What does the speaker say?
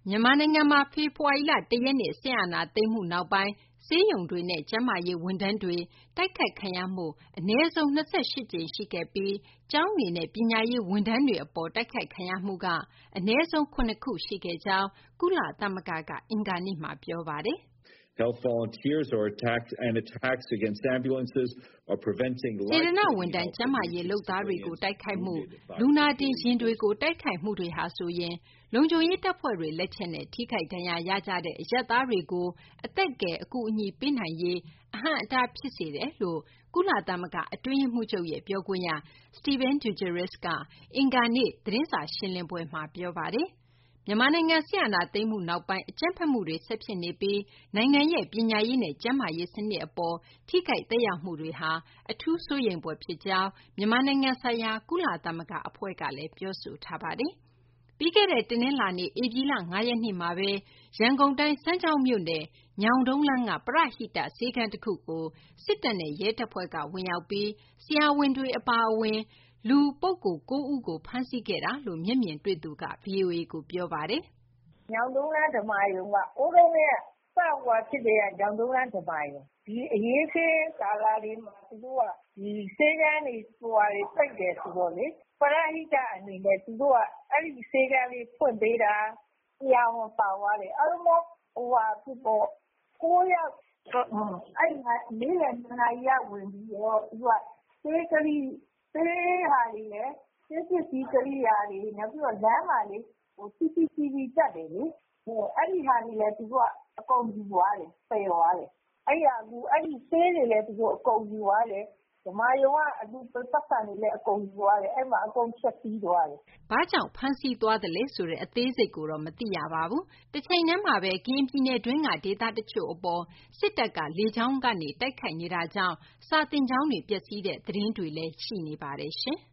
မြန်မာနိုင်ငံမှာ ဖေဖော်ဝါရီလ ၁ ရက်နေ့ စစ်အာဏာသိမ်းမှုနောက်ပိုင်း ဆေးရုံတွေနဲ့ ကျန်းမာရေးဝန်ထမ်းတွေ တိုက်ခိုက်ခံရမှု အနည်းဆုံး ၂၈ ကြိမ်ရှိခဲ့ပြီး ကျောင်းတွေနဲ့ ပညာရေးဝန်ထမ်းတွေအပေါ် တိုက်ခိုက်ခံရမှုက အနည်းဆုံး ၇ ခုရှိခဲ့ကြောင်း ကုလသမဂ္ဂက အင်္ဂါနေ့မှာ ပြောပါတယ်။ “ စေတနာ့ဝန်ထမ်း ကျန်းမာရေးလုပ်သားတွေကို တိုက်ခိုက်မှု၊ လူနာတင်ယာဉ်တွေကို တိုက်ခိုက်မှုတွေဟာဆိုရင် လုံခြုံရေးတပ်ဖွဲ့တွေ လက်ချက်နဲ့ ထိခိုက်ဒဏ်ရာရကြတဲ့ အရပ်သားတွေကို အသက်ကယ် အကူအညီပေးနိုင်ရေး အဟန့်အတား ဖြစ်စေတယ်” လို့ ကုလသမဂ္ဂ အတွင်းရေးမှူးချုပ်ရဲ့ ပြောခွင့်ရ Stéphane Dujarric က အင်္ဂါနေ့ သတင်းစာရှင်းလင်းပွဲမှာ ပြောပါတယ်။ မြန်မာနိုင်ငံ စစ်အာဏာသိမ်းမှုနောက်ပိုင်း အကြမ်းဖက်မှုတွေ ဆက်ဖြစ်နေပြီး နိုင်ငံရဲ့ ပညာရေးနဲ့ ကျန်းမာရေးစနစ်အပေါ် ထိခိုက်သက်ရောက်မှုတွေဟာ အထူးစိုးရိမ်ဖွယ်ဖြစ်ကြောင်း မြန်မာနိုင်ငံဆိုင်ရာ ကုလသမဂ္ဂအဖွဲ့ကလည်း ပြောဆိုထားပါတယ်။ ပြီးခဲ့တဲ့ တနင်္လာနေ့ ဧပြီလ ၅ ရက်နေ့မှာပဲ ရန်ကုန်တိုင်း စမ်းချောင်းမြို့နယ် ညောင်တုန်းလမ်းက ပရဟိတဆေးခန်းတခုကို စစ်တပ်နဲ့ ရဲတပ်ဖွဲ့က ဝင်ရောက်ပြီး ဆရာဝန်တွေ အပါအဝင် လူ ၉ ဦးကို ဖမ်းဆီးခဲ့တာလို့ မျက်မြင်တွေ့သူက ဗွီအိုအေကို ပြောပါတယ်။ “ညောင်တုန်းလမ်းဓမ္မာရုံက ဟိုးတုန်းကတည်းက ဖြစ်ကတည်းက ညောင်တုန်းလမ်းဓမ္မာရုံ။ ဒီအရေးအခင်းကာလလေးမှာ သူတို့က ဆေးခန်းတွေပိတ်တယ်ဆိုတော့လေ ပရဟိတအနေနဲ့ သူတို့က အဲဒီဆေးခန်းလေးဖွင့်ပေးတာ။ ဆရာဝန်ပါသွားတယ်။ အားလုံးပေါင်း ၉ ယောက် နေ့လည် 2 နာရီကဝင်ပြီးတော့ သူတို့က ဆေးပစ္စည်းကိရိယာတွေ နောက်ပြီးတော့ လမ်းမှာလေ CCTV တပ်တယ်လေ။ အဲဒီဟာတွေလည်း သူတို့ကအကုန်ယူသွားတယ်။ သယ်သွားတယ်။ အဲဒီဆေးတွေလည်း သူတို့အကုန်ယူသွားတယ်။ ဓမ္မာရုံကပိုက်ဆံတွေလည်း အကုန်ယူသွားတယ်။ အဲဒီမှာ အကုန်ဖျက်ဆီးသွားတယ်။ ” ဘာကြောင့် ဖမ်းဆီးသွားသလဲဆိုတဲ့ အသေးစိတ်ကိုတော့ မသိရပါဘူး။ တချိန်တည်းမှာပဲ ကရင်ပြည်နယ်တွင်းက ဒေသတချို့အပေါ် စစ်တပ်က လေကြောင်းကနေ တိုက်ခိုက်နေတာကြောင့် စာသင်ကျောင်းတွေ ပျက်စီးတဲ့ သတင်းတွေလည်း ရှိနေပါတယ်။